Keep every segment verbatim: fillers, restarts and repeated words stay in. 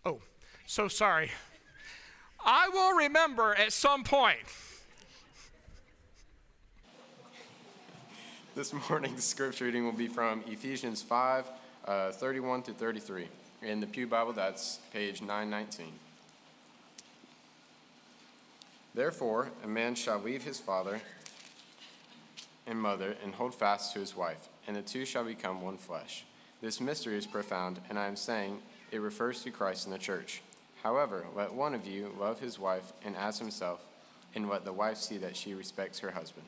Oh, so sorry. I will remember at some point. This morning's scripture reading will be from Ephesians five, uh, thirty-one through thirty-three. In the Pew Bible, that's page nine nineteen. Therefore, a man shall leave his father and mother and hold fast to his wife, and the two shall become one flesh. This mystery is profound, and I am saying it refers to Christ and the church. However, let one of you love his wife and as himself, and let the wife see that she respects her husband.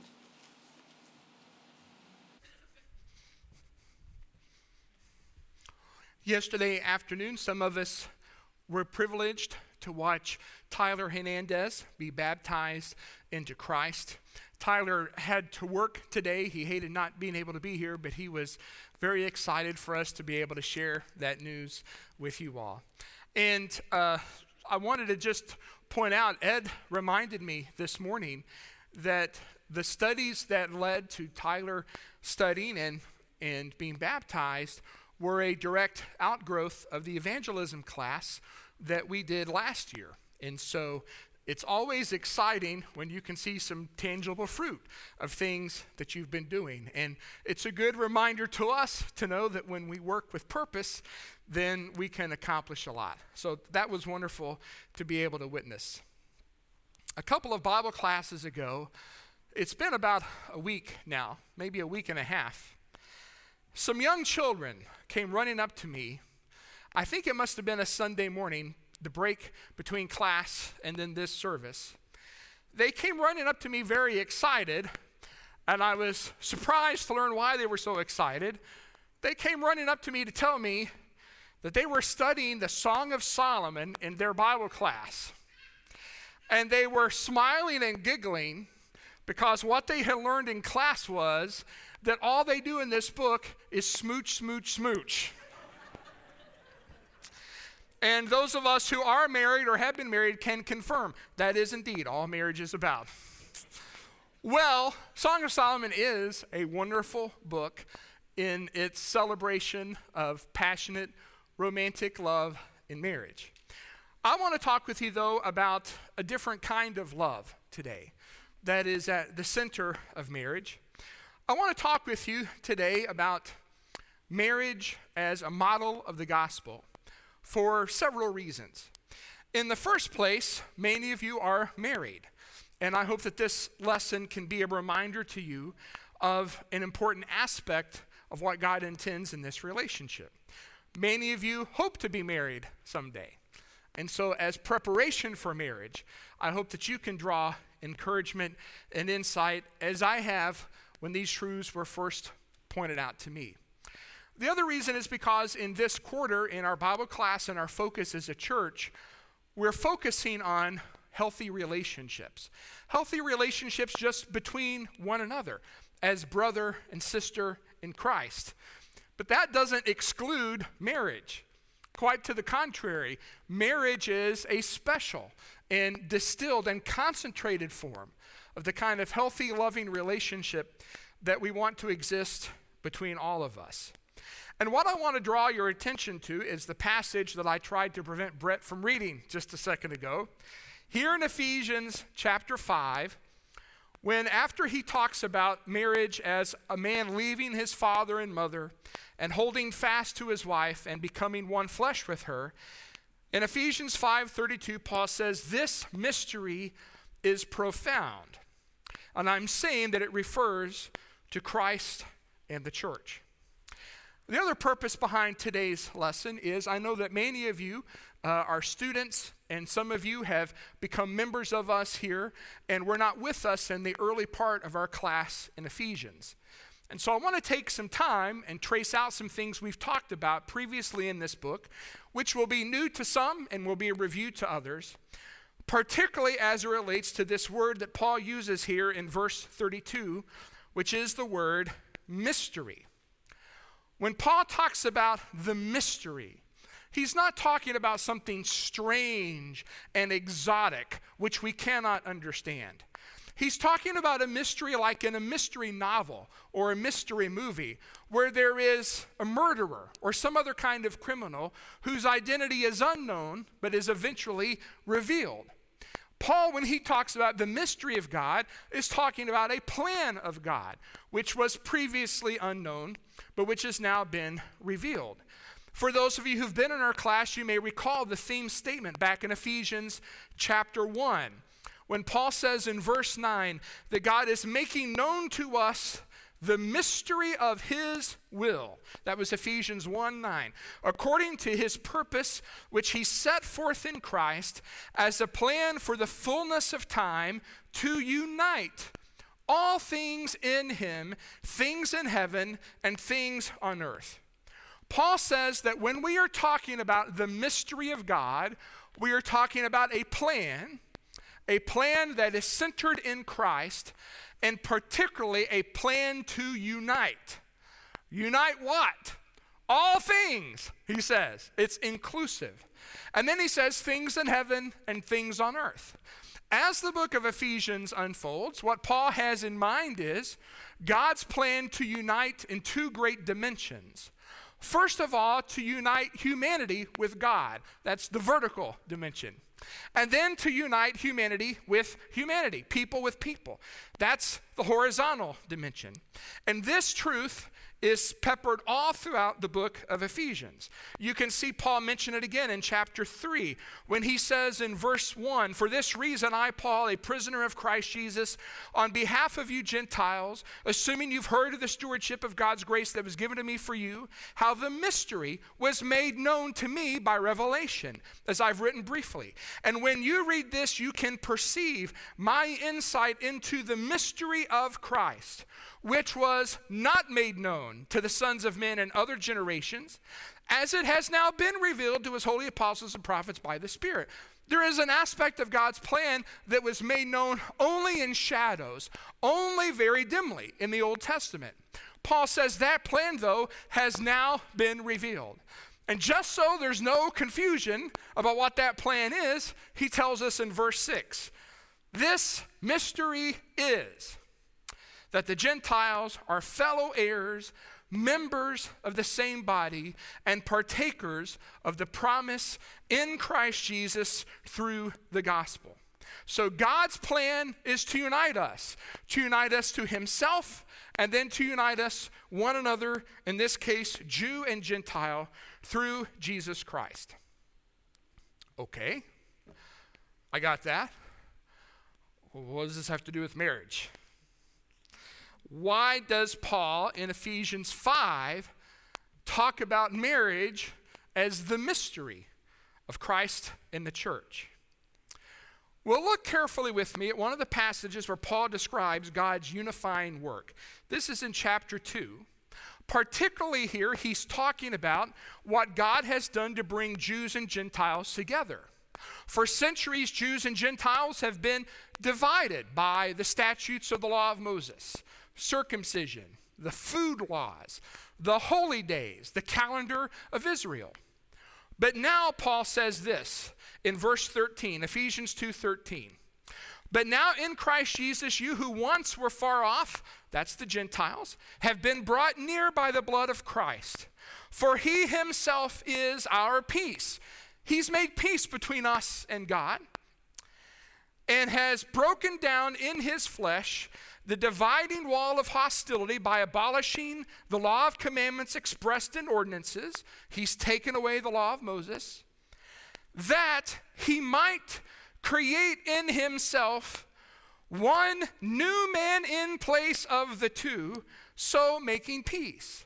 Yesterday afternoon, some of us were privileged to watch Tyler Hernandez be baptized into Christ. Tyler had to work today. He hated not being able to be here, but he was very excited for us to be able to share that news with you all. And uh, I wanted to just point out, Ed reminded me this morning that the studies that led to Tyler studying and, and being baptized were a direct outgrowth of the evangelism class that we did last year. And so it's always exciting when you can see some tangible fruit of things that you've been doing. And it's a good reminder to us to know that when we work with purpose, then we can accomplish a lot. So that was wonderful to be able to witness. A couple of Bible classes ago, it's been about a week now, maybe a week and a half, some young children came running up to me. I think it must have been a Sunday morning, the break between class and then this service. They came running up to me very excited, and I was surprised to learn why they were so excited. They came running up to me to tell me that they were studying the Song of Solomon in their Bible class. And they were smiling and giggling because what they had learned in class was that all they do in this book is smooch, smooch, smooch. And those of us who are married or have been married can confirm that is indeed all marriage is about. Well, Song of Solomon is a wonderful book in its celebration of passionate, romantic love in marriage. I want to talk with you, though, about a different kind of love today that is at the center of marriage. I want to talk with you today about marriage as a model of the gospel for several reasons. In the first place, many of you are married, and I hope that this lesson can be a reminder to you of an important aspect of what God intends in this relationship. Many of you hope to be married someday, and so as preparation for marriage, I hope that you can draw encouragement and insight as I have when these truths were first pointed out to me. The other reason is because in this quarter, in our Bible class and our focus as a church, we're focusing on healthy relationships. Healthy relationships just between one another as brother and sister in Christ. But that doesn't exclude marriage. Quite to the contrary, marriage is a special and distilled and concentrated form of the kind of healthy, loving relationship that we want to exist between all of us. And what I want to draw your attention to is the passage that I tried to prevent Brett from reading just a second ago. Here in Ephesians chapter five, when after he talks about marriage as a man leaving his father and mother and holding fast to his wife and becoming one flesh with her, in Ephesians five thirty-two, Paul says, this mystery is profound. And I'm saying that it refers to Christ and the church. The other purpose behind today's lesson is I know that many of you uh, are students, and some of you have become members of us here, and were not with us in the early part of our class in Ephesians. And so I want to take some time and trace out some things we've talked about previously in this book, which will be new to some and will be a review to others, particularly as it relates to this word that Paul uses here in verse thirty-two, which is the word mystery. When Paul talks about the mystery, he's not talking about something strange and exotic, which we cannot understand. He's talking about a mystery like in a mystery novel or a mystery movie where there is a murderer or some other kind of criminal whose identity is unknown but is eventually revealed. Paul, when he talks about the mystery of God, is talking about a plan of God, which was previously unknown, but which has now been revealed. For those of you who've been in our class, you may recall the theme statement back in Ephesians chapter one, when Paul says in verse nine that God is making known to us the mystery of his will. That was Ephesians one nine. According to his purpose, which he set forth in Christ as a plan for the fullness of time to unite all things in him, things in heaven and things on earth. Paul says that when we are talking about the mystery of God, we are talking about a plan, a plan that is centered in Christ, and particularly a plan to unite. Unite what? All things, he says. It's inclusive. And then he says things in heaven and things on earth. As the book of Ephesians unfolds, what Paul has in mind is God's plan to unite in two great dimensions. First of all, to unite humanity with God. That's the vertical dimension. And then to unite humanity with humanity, people with people. That's the horizontal dimension. And this truth is peppered all throughout the book of Ephesians. You can see Paul mention it again in chapter three when he says in verse one, "For this reason I, Paul, a prisoner of Christ Jesus, on behalf of you Gentiles, assuming you've heard of the stewardship of God's grace that was given to me for you, how the mystery was made known to me by revelation, as I've written briefly. And when you read this, you can perceive my insight into the mystery of Christ, which was not made known to the sons of men in other generations, as it has now been revealed to his holy apostles and prophets by the Spirit." There is an aspect of God's plan that was made known only in shadows, only very dimly in the Old Testament. Paul says that plan, though, has now been revealed. And just so there's no confusion about what that plan is, he tells us in verse six, "This mystery is that the Gentiles are fellow heirs, members of the same body, and partakers of the promise in Christ Jesus through the gospel." So God's plan is to unite us, to unite us to himself, and then to unite us one another, in this case, Jew and Gentile, through Jesus Christ. Okay, I got that. Well, what does this have to do with marriage? Why does Paul in Ephesians five talk about marriage as the mystery of Christ and the church? Well, look carefully with me at one of the passages where Paul describes God's unifying work. This is in chapter two. Particularly here, he's talking about what God has done to bring Jews and Gentiles together. For centuries, Jews and Gentiles have been divided by the statutes of the law of Moses, circumcision, the food laws, the holy days, the calendar of Israel. But now Paul says this in verse thirteen, Ephesians two thirteen. "But now in Christ Jesus, you who once were far off," that's the Gentiles, "have been brought near by the blood of Christ. For he himself is our peace." He's made peace between us and God and has broken down in his flesh the dividing wall of hostility by abolishing the law of commandments expressed in ordinances. He's taken away the law of Moses, that he might create in himself one new man in place of the two, so making peace.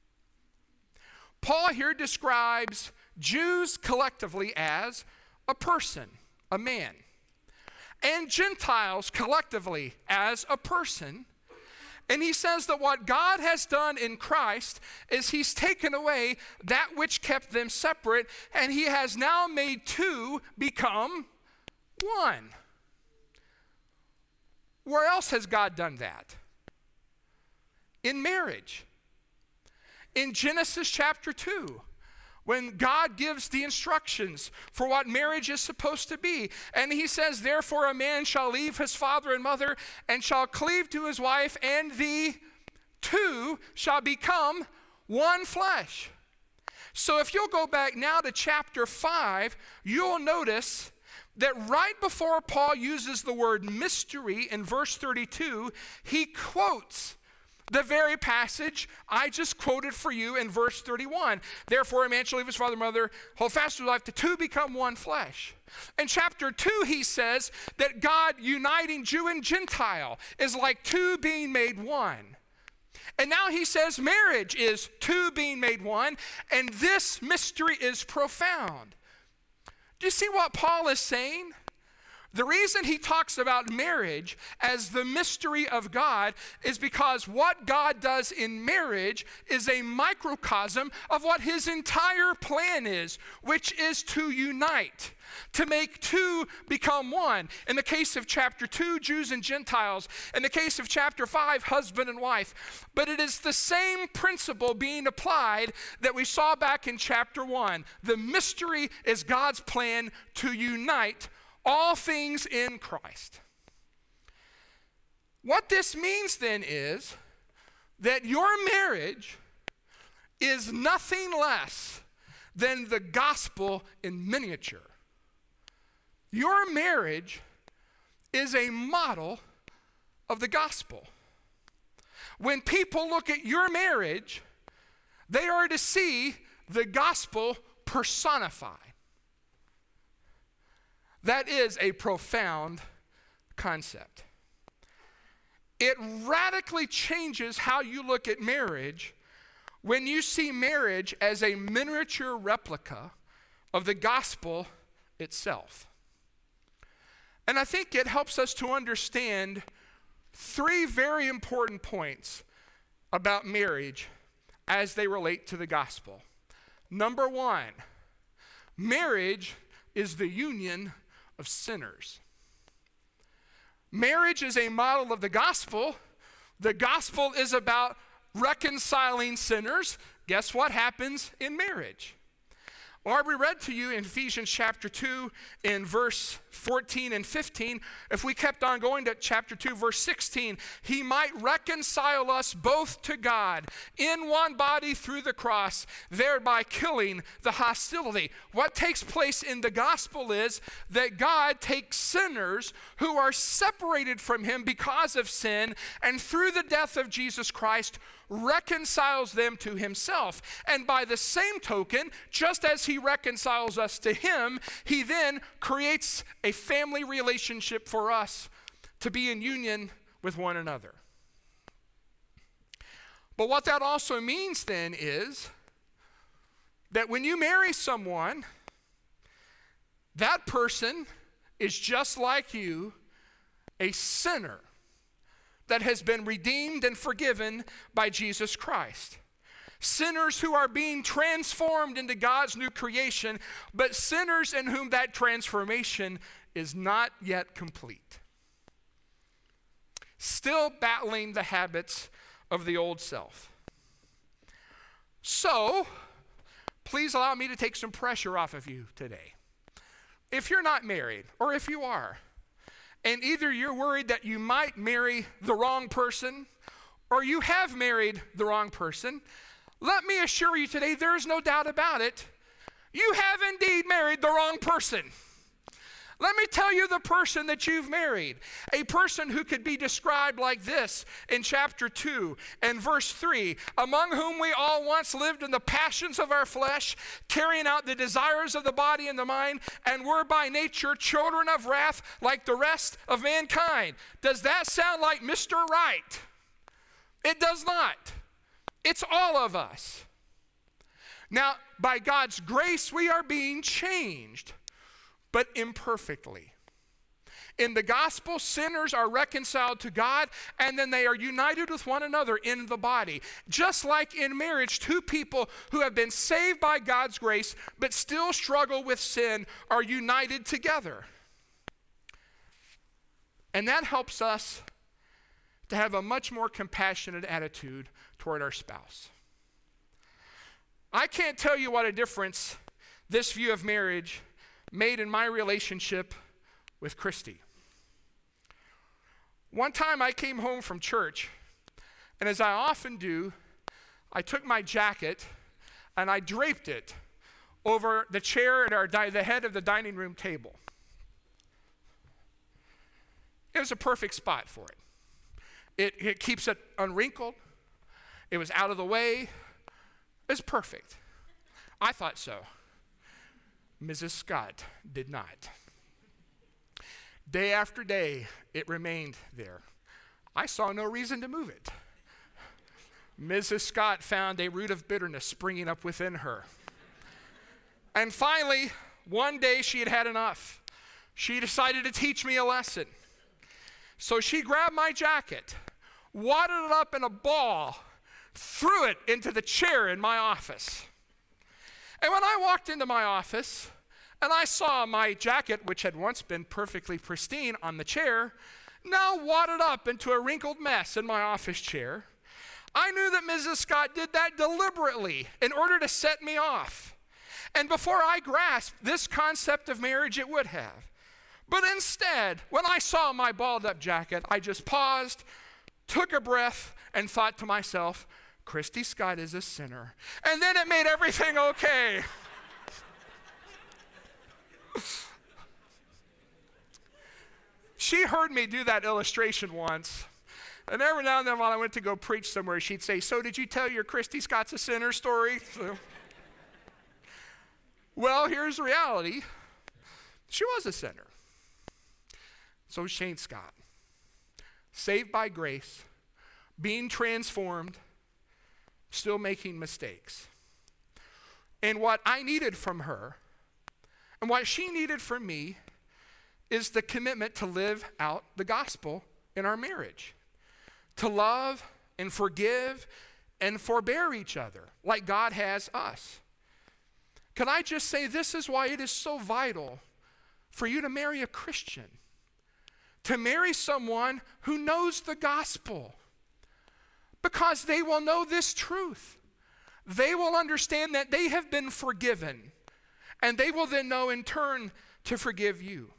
Paul here describes Jews collectively as a person, a man, and Gentiles collectively as a person. And he says that what God has done in Christ is he's taken away that which kept them separate, and he has now made two become one. Where else has God done that? In marriage. In Genesis chapter two, when God gives the instructions for what marriage is supposed to be. And he says, therefore a man shall leave his father and mother and shall cleave to his wife, and the two shall become one flesh. So if you'll go back now to chapter five, you'll notice that right before Paul uses the word mystery in verse thirty-two, he quotes the very passage I just quoted for you in verse thirty-one. Therefore a man shall leave his father and mother, hold fast to his wife, the two become one flesh. In chapter two, he says that God uniting Jew and Gentile is like two being made one. And now he says marriage is two being made one, and this mystery is profound. Do you see what Paul is saying? The reason he talks about marriage as the mystery of God is because what God does in marriage is a microcosm of what his entire plan is, which is to unite, to make two become one. In the case of chapter two, Jews and Gentiles. In the case of chapter five, husband and wife. But it is the same principle being applied that we saw back in chapter one. The mystery is God's plan to unite all things in Christ. What this means then is that your marriage is nothing less than the gospel in miniature. Your marriage is a model of the gospel. When people look at your marriage, they are to see the gospel personified. That is a profound concept. It radically changes how you look at marriage when you see marriage as a miniature replica of the gospel itself. And I think it helps us to understand three very important points about marriage as they relate to the gospel. Number one, marriage is the union of sinners. Marriage is a model of the gospel. The gospel is about reconciling sinners. Guess what happens in marriage? Well, we read to you in Ephesians chapter two in verse fourteen and fifteen. If we kept on going to chapter two, verse sixteen, he might reconcile us both to God in one body through the cross, thereby killing the hostility. What takes place in the gospel is that God takes sinners who are separated from him because of sin, and through the death of Jesus Christ, reconciles them to himself. And by the same token, just as he reconciles us to him, he then creates a family relationship for us to be in union with one another. But what that also means then is that when you marry someone, that person is just like you, a sinner that has been redeemed and forgiven by Jesus Christ. Sinners who are being transformed into God's new creation, but sinners in whom that transformation is not yet complete. Still battling the habits of the old self. So, please allow me to take some pressure off of you today. If you're not married, or if you are, and either you're worried that you might marry the wrong person, or you have married the wrong person, let me assure you today, there is no doubt about it, you have indeed married the wrong person. Let me tell you the person that you've married. A person who could be described like this in chapter two and verse three. Among whom we all once lived in the passions of our flesh, carrying out the desires of the body and the mind, and were by nature children of wrath like the rest of mankind. Does that sound like Mister Right? It does not. It's all of us. Now, by God's grace, we are being changed, but imperfectly. In the gospel, sinners are reconciled to God, and then they are united with one another in the body. Just like in marriage, two people who have been saved by God's grace, but still struggle with sin, are united together. And that helps us to have a much more compassionate attitude toward our spouse. I can't tell you what a difference this view of marriage made in my relationship with Christy. One time I came home from church, and as I often do, I took my jacket and I draped it over the chair at our di- the head of the dining room table. It was a perfect spot for it. It, it keeps it unwrinkled. It was out of the way. It was perfect. I thought so. Missus Scott did not. Day after day, it remained there. I saw no reason to move it. Missus Scott found a root of bitterness springing up within her. And finally, one day she had had enough. She decided to teach me a lesson. So she grabbed my jacket, wadded it up in a ball, threw it into the chair in my office. And when I walked into my office and I saw my jacket, which had once been perfectly pristine on the chair, now wadded up into a wrinkled mess in my office chair, I knew that Missus Scott did that deliberately in order to set me off. And before I grasped this concept of marriage, it would have. But instead, when I saw my balled up jacket, I just paused, took a breath, and thought to myself, Christy Scott is a sinner. And then it made everything okay. She heard me do that illustration once. And every now and then while I went to go preach somewhere, she'd say, so did you tell your Christy Scott's a sinner story? So, well, here's the reality. She was a sinner. So was Shane Scott. Saved by grace, being transformed, still making mistakes. And what I needed from her, and what she needed from me, is the commitment to live out the gospel in our marriage. To love and forgive and forbear each other like God has us. Can I just say this is why it is so vital for you to marry a Christian? To marry someone who knows the gospel. Because they will know this truth. They will understand that they have been forgiven. And they will then know in turn to forgive you.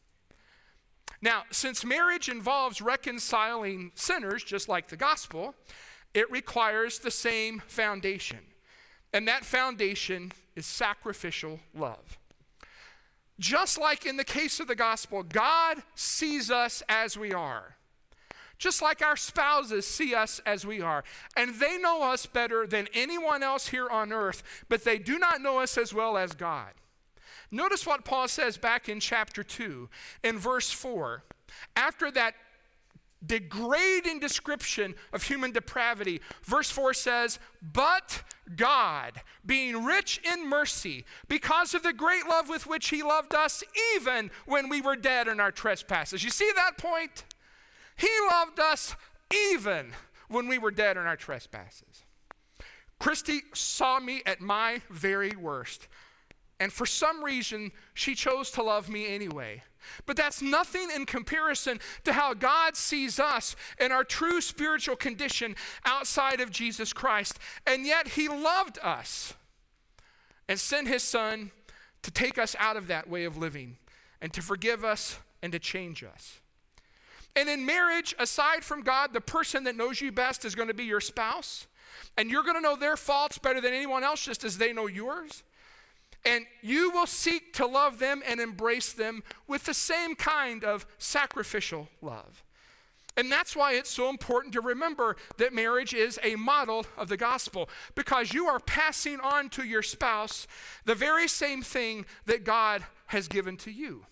Now, since marriage involves reconciling sinners, just like the gospel, it requires the same foundation. And that foundation is sacrificial love. Just like in the case of the gospel, God sees us as we are. Just like our spouses see us as we are. And they know us better than anyone else here on earth, but they do not know us as well as God. Notice what Paul says back in chapter two, in verse four. After that degrading description of human depravity, verse four says, but God, being rich in mercy, because of the great love with which he loved us, even when we were dead in our trespasses. You see that point? He loved us even when we were dead in our trespasses. Christy saw me at my very worst. And for some reason, she chose to love me anyway. But that's nothing in comparison to how God sees us in our true spiritual condition outside of Jesus Christ. And yet he loved us and sent his son to take us out of that way of living and to forgive us and to change us. And in marriage, aside from God, the person that knows you best is going to be your spouse. And you're going to know their faults better than anyone else, just as they know yours. And you will seek to love them and embrace them with the same kind of sacrificial love. And that's why it's so important to remember that marriage is a model of the gospel, because you are passing on to your spouse the very same thing that God has given to you.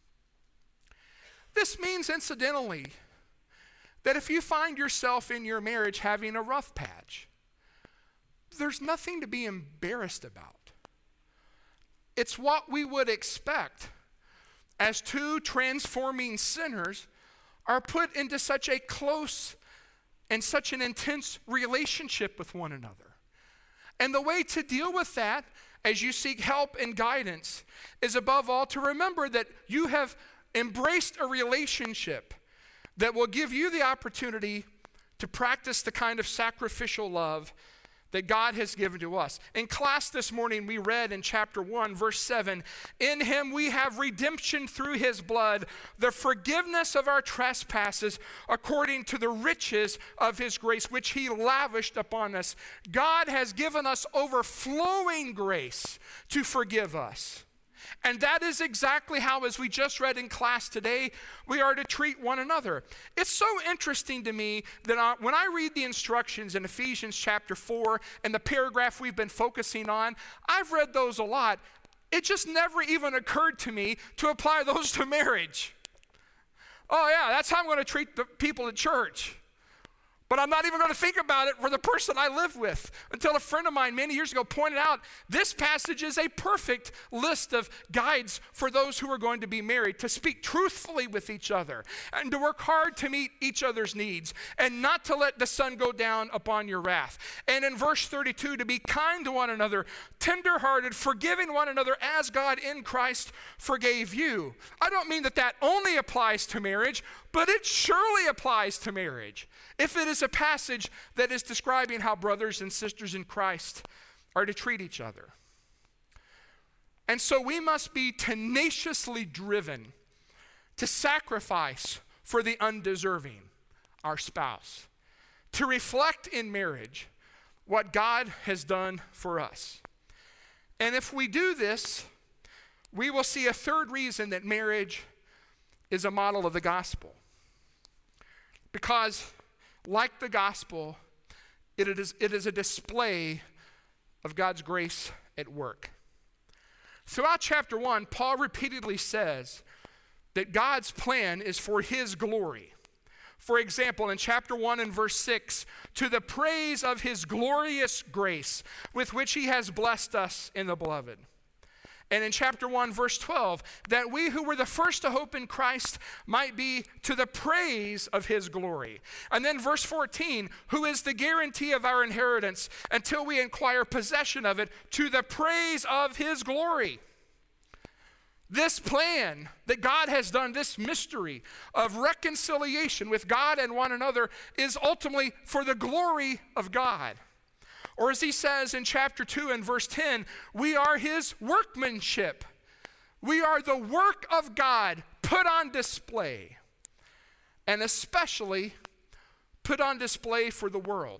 This means, incidentally, that if you find yourself in your marriage having a rough patch, there's nothing to be embarrassed about. It's what we would expect as two transforming sinners are put into such a close and such an intense relationship with one another. And the way to deal with that as you seek help and guidance is above all to remember that you have embraced a relationship that will give you the opportunity to practice the kind of sacrificial love that God has given to us. In class this morning, we read in chapter one, verse seven, in him we have redemption through his blood, the forgiveness of our trespasses, according to the riches of his grace, which he lavished upon us. God has given us overflowing grace to forgive us. And that is exactly how, as we just read in class today, we are to treat one another. It's so interesting to me that I, when I read the instructions in Ephesians chapter four and the paragraph we've been focusing on, I've read those a lot. It just never even occurred to me to apply those to marriage. Oh yeah, that's how I'm going to treat the people at church. But I'm not even going to think about it for the person I live with, until a friend of mine many years ago pointed out this passage is a perfect list of guides for those who are going to be married, to speak truthfully with each other and to work hard to meet each other's needs and not to let the sun go down upon your wrath. And in verse thirty-two, to be kind to one another, tenderhearted, forgiving one another as God in Christ forgave you. I don't mean that that only applies to marriage, but it surely applies to marriage. If it is a passage that is describing how brothers and sisters in Christ are to treat each other. And so we must be tenaciously driven to sacrifice for the undeserving, our spouse, to reflect in marriage what God has done for us. And if we do this, we will see a third reason that marriage is a model of the gospel. Because like the gospel, it is, it is a display of God's grace at work. Throughout chapter one, Paul repeatedly says that God's plan is for his glory. For example, in chapter one and verse six, to the praise of his glorious grace with which he has blessed us in the beloved. And in chapter one, verse twelve, that we who were the first to hope in Christ might be to the praise of his glory. And then verse fourteen, who is the guarantee of our inheritance until we acquire possession of it, to the praise of his glory. This plan that God has done, this mystery of reconciliation with God and one another, is ultimately for the glory of God. Or as he says in chapter two and verse ten, we are his workmanship. We are the work of God put on display, and especially put on display for the world.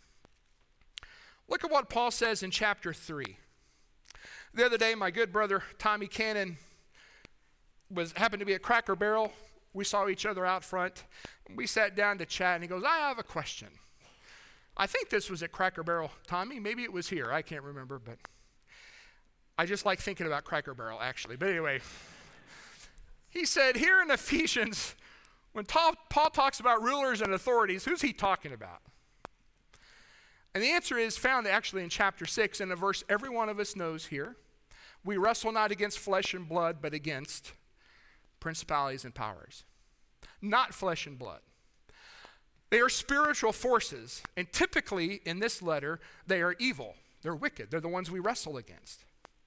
Look at what Paul says in chapter three. The other day, my good brother Tommy Cannon was happened to be at Cracker Barrel. We saw each other out front. We sat down to chat, and he goes, I have a question. I think this was at Cracker Barrel, Tommy. Maybe it was here. I can't remember, but I just like thinking about Cracker Barrel, actually. But anyway, he said here in Ephesians, when Paul talks about rulers and authorities, who's he talking about? And the answer is found actually in chapter six, in a verse every one of us knows here. We wrestle not against flesh and blood, but against principalities and powers. Not flesh and blood. They are spiritual forces, and typically in this letter, they are evil. They're wicked. They're the ones we wrestle against.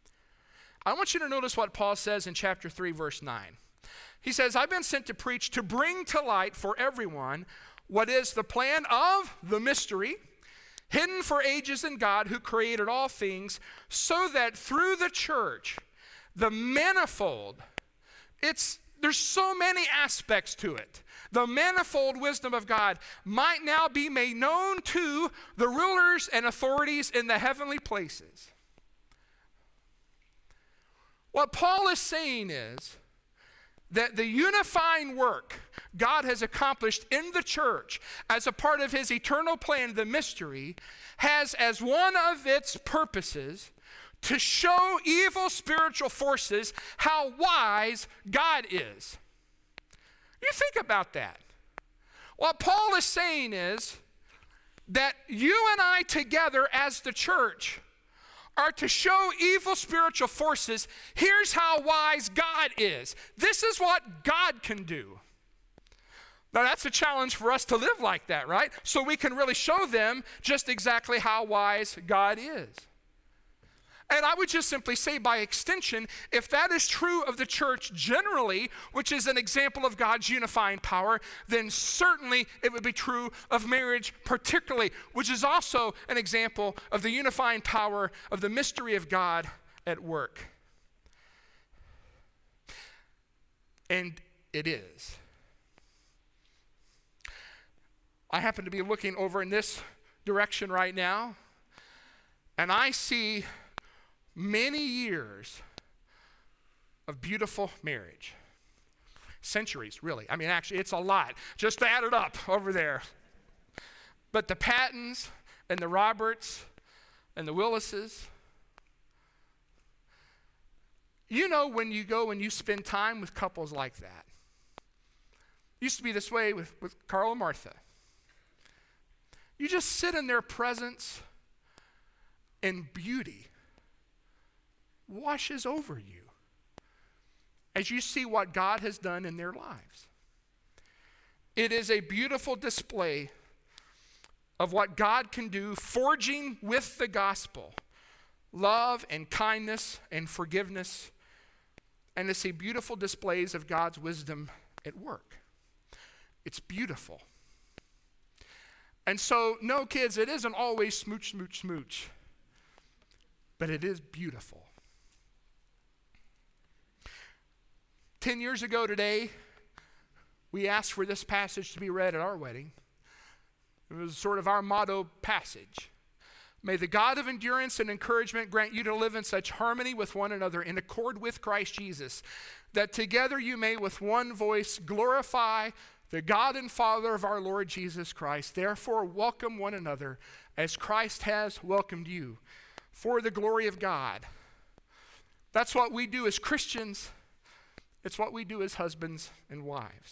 I want you to notice what Paul says in chapter three, verse nine. He says, I've been sent to preach, to bring to light for everyone what is the plan of the mystery, hidden for ages in God who created all things, so that through the church, the manifold, it's there's so many aspects to it. The manifold wisdom of God might now be made known to the rulers and authorities in the heavenly places. What Paul is saying is that the unifying work God has accomplished in the church as a part of his eternal plan, the mystery, has as one of its purposes to show evil spiritual forces how wise God is. You think about that. What Paul is saying is that you and I together as the church are to show evil spiritual forces, here's how wise God is. This is what God can do. Now that's a challenge for us to live like that, right? So we can really show them just exactly how wise God is. And I would just simply say, by extension, if that is true of the church generally, which is an example of God's unifying power, then certainly it would be true of marriage particularly, which is also an example of the unifying power of the mystery of God at work. And it is. I happen to be looking over in this direction right now, and I see many years of beautiful marriage. Centuries, really. I mean, actually, it's a lot. Just add it up over there. But the Pattons and the Roberts and the Willises, you know, when you go and you spend time with couples like that. It used to be this way with, with Carl and Martha. You just sit in their presence and beauty washes over you as you see what God has done in their lives. It is a beautiful display of what God can do, forging with the gospel love and kindness and forgiveness, and it's a beautiful displays of God's wisdom at work. It's beautiful. And so, no, kids, it isn't always smooch, smooch, smooch, but it is beautiful. Ten years ago today, we asked for this passage to be read at our wedding. It was sort of our motto passage. May the God of endurance and encouragement grant you to live in such harmony with one another in accord with Christ Jesus, that together you may with one voice glorify the God and Father of our Lord Jesus Christ. Therefore, welcome one another as Christ has welcomed you for the glory of God. That's what we do as Christians. It's what we do as husbands and wives.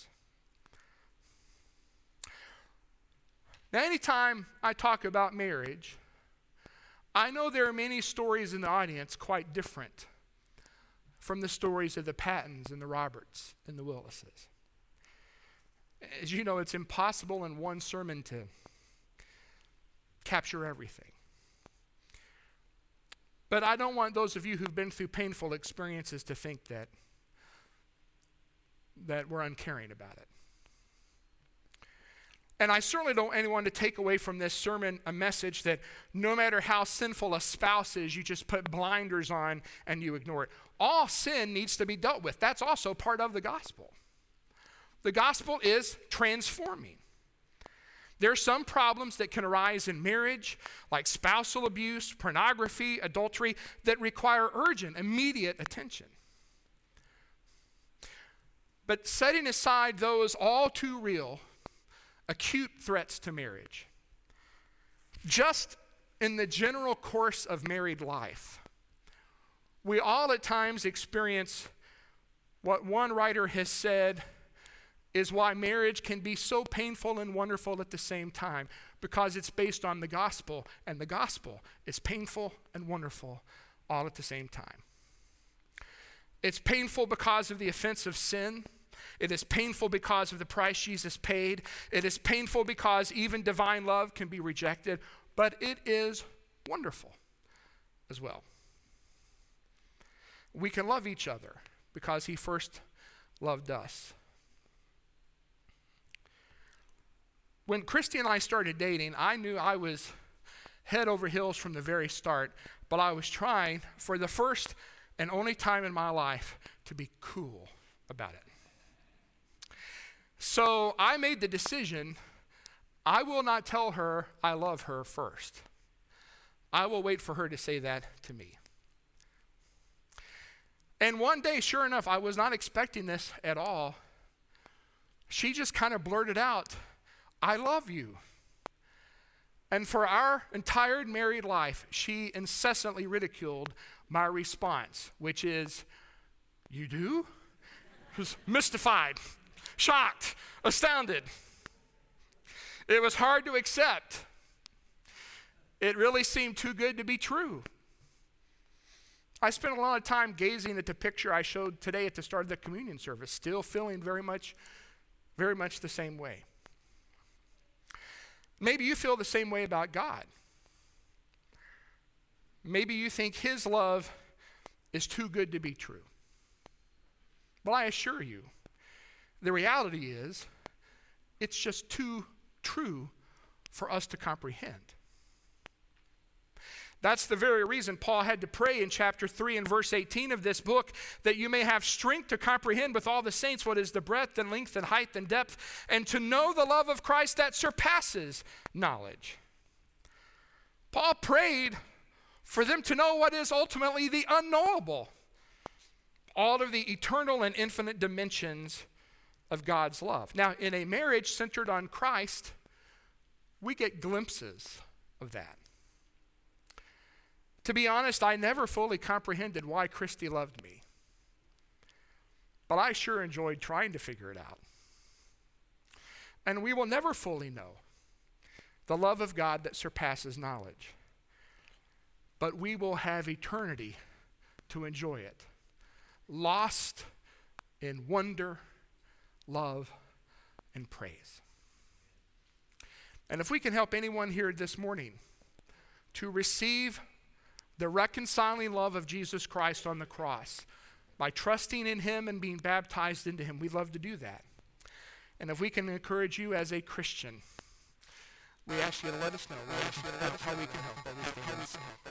Now, anytime I talk about marriage, I know there are many stories in the audience quite different from the stories of the Pattons and the Roberts and the Willises. As you know, it's impossible in one sermon to capture everything. But I don't want those of you who've been through painful experiences to think that, that we're uncaring about it. And I certainly don't want anyone to take away from this sermon a message that no matter how sinful a spouse is, you just put blinders on and you ignore it. All sin needs to be dealt with. That's also part of the gospel. The gospel is transforming. There are some problems that can arise in marriage, like spousal abuse, pornography, adultery, that require urgent, immediate attention. But setting aside those all too real, acute threats to marriage, just in the general course of married life, we all at times experience what one writer has said is why marriage can be so painful and wonderful at the same time, because it's based on the gospel, and the gospel is painful and wonderful all at the same time. It's painful because of the offense of sin. It is painful because of the price Jesus paid. It is painful because even divine love can be rejected, but it is wonderful as well. We can love each other because he first loved us. When Christy and I started dating, I knew I was head over heels from the very start, but I was trying for the first and only time in my life to be cool about it. So I made the decision, I will not tell her I love her first. I will wait for her to say that to me. And one day, sure enough, I was not expecting this at all. She just kind of blurted out, I love you. And for our entire married life, she incessantly ridiculed my response, which is, you do? I was mystified, shocked, astounded. It was hard to accept. It really seemed too good to be true. I spent a lot of time gazing at the picture I showed today at the start of the communion service, still feeling very much, very much the same way. Maybe you feel the same way about God. Maybe you think his love is too good to be true. But I assure you, the reality is, it's just too true for us to comprehend. That's the very reason Paul had to pray in chapter three and verse eighteen of this book, that you may have strength to comprehend with all the saints what is the breadth and length and height and depth, and to know the love of Christ that surpasses knowledge. Paul prayed for them to know what is ultimately the unknowable, all of the eternal and infinite dimensions of God's love. Now, in a marriage centered on Christ, we get glimpses of that. To be honest, I never fully comprehended why Christy loved me, but I sure enjoyed trying to figure it out. And we will never fully know the love of God that surpasses knowledge, but we will have eternity to enjoy it, lost in wonder, love, and praise. And if we can help anyone here this morning to receive the reconciling love of Jesus Christ on the cross by trusting in him and being baptized into him, we'd love to do that. And if we can encourage you as a Christian, we ask you to let us know. We ask you to let us know how we can help.